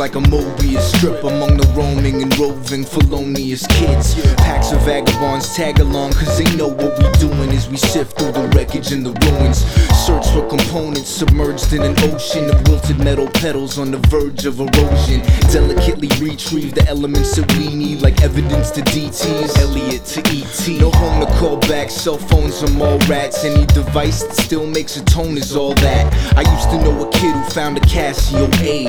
like a Mobius strip among the roaming and roving felonious kids. Packs of vagabonds tag along cause they know what we doing as we sift through the wreckage and the ruins. Search for components submerged in an ocean of wilted metal petals on the verge of erosion. Delicately retrieve the elements that we need like evidence to DTs, Elliot to ET. No home to call back, cell phones are mall rats. Any device that still makes a tone is all that. I used to know a kid who found a Casio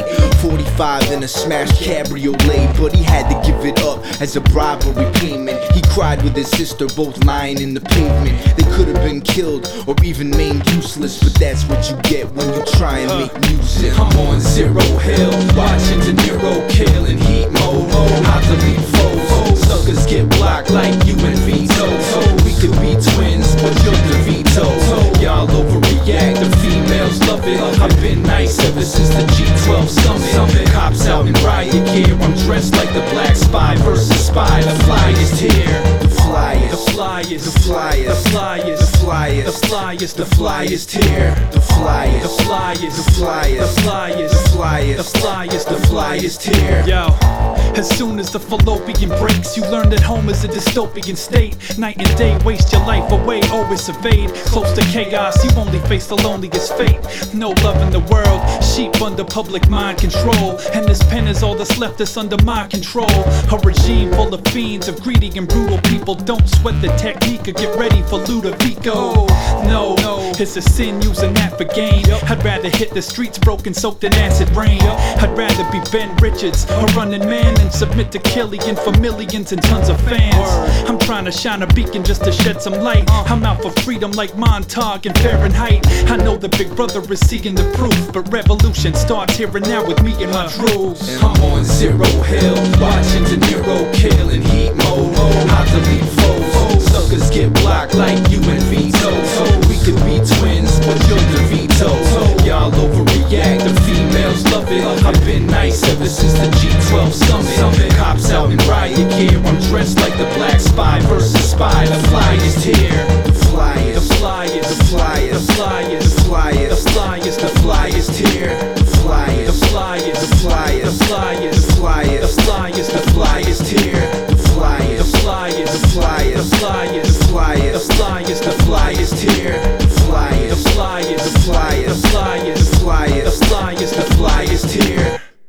A45 in a smashed cabriolet, but he had to give it up as a bribery payment. He cried with his sister both lying in the pavement. They could have been killed or even made useless, but that's what you get when you try and make music. I'm on Zero Hill, watching De Niro kill in heat mode. I delete foes, suckers get blocked like you and Vito. We could be twins, but you're DeVito. Y'all overreact, the females love it. I've been nice ever since the G12 summit. Cops out in riot gear, I'm dressed like the Black Spy versus Spy. The flyest here, The flyest, the flyest, the flyest, the flyest, the flyest, the flyest, the flyest here, the flyest, the flyest, the flyest, the flyest, the flyest, the flyest, the flyest here. Yo, as soon as the fallopian breaks, you learn that home is a dystopian state. Night and day, waste your life away, always evade. Close to chaos, you only face the loneliest fate. No love in the world, sheep under public mind control. And this pen is all that's left that's under my control. A regime full of fiends, of greedy and brutal people. Don't sweat the technique or get ready for Ludovico. No, it's a sin using that for gain. I'd rather hit the streets broken, soaked in acid rain. I'd rather be Ben Richards, a running man, and submit to Killian for millions and tons of fans. I'm trying to shine a beacon just to shed some light. I'm out for freedom like Montauk and Fahrenheit. I know the big brother is seeing the proof, but revolution starts here and now with me and my troops. I'm on Zero Hill, watching De Niro kill in heat mode. I delete foes, suckers get blocked like you and Vito. We could be twins, but you're DeVito. Y'all overreact, the females love it. I've been nice ever since the G12 summit. Cops out in riot gear, I'm dressed like the Black Spy versus Spy. The flyest here, the flyest, the flyest, the flyest, the flyest, the flyest, the flyest, the flyest here, the flyest, the flyest, the flyest, the flyest, the flyest, the flyest, the flyest here, the flyest, the flyest, the flyest, the flyest, the flyest, the flyest, the flyest here.